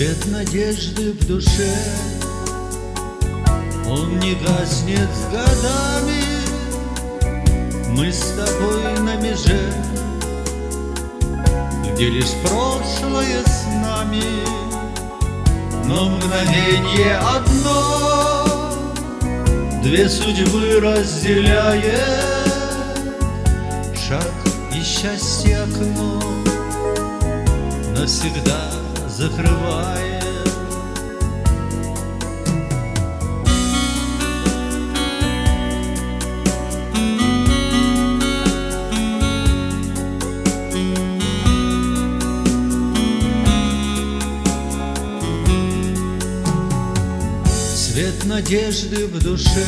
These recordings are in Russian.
Свет надежды в душе, он не гаснет с годами. Мы с тобой на меже, где лишь прошлое с нами, но мгновенье одно две судьбы разделяет. Шаг и счастье окно навсегда закрывает. Свет надежды в душе,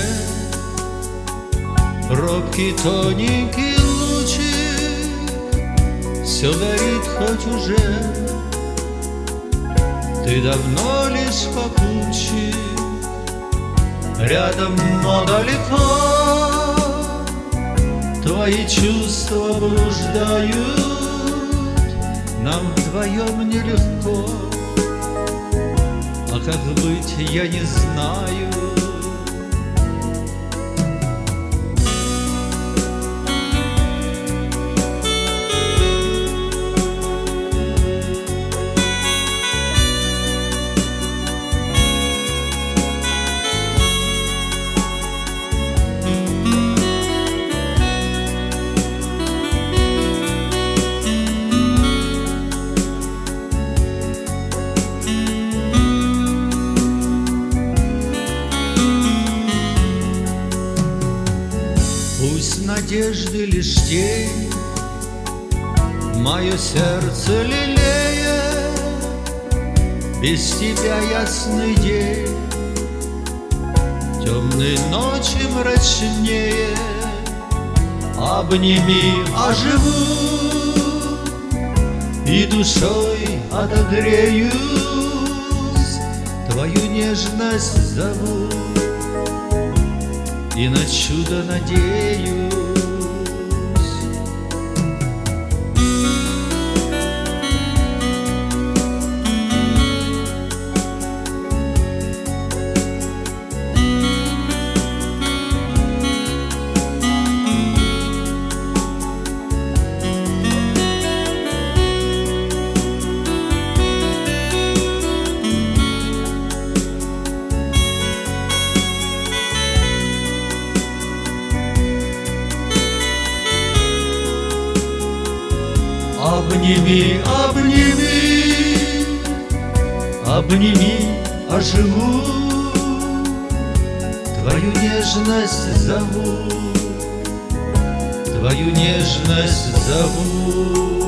робкий тоненький лучик, все горит хоть уже. Ты давно лишь попутчик, рядом, но далеко. Твои чувства блуждают, нам вдвоем нелегко. А как быть, я не знаю. Пусть надежды лишь тень мое сердце лелеет, без тебя ясный день, темной ночи мрачнее. Обними, оживу и душой отогреюсь, твою нежность зову и на чудо надеюсь. Обними, обними, обними, оживу, твою нежность зову, твою нежность зову.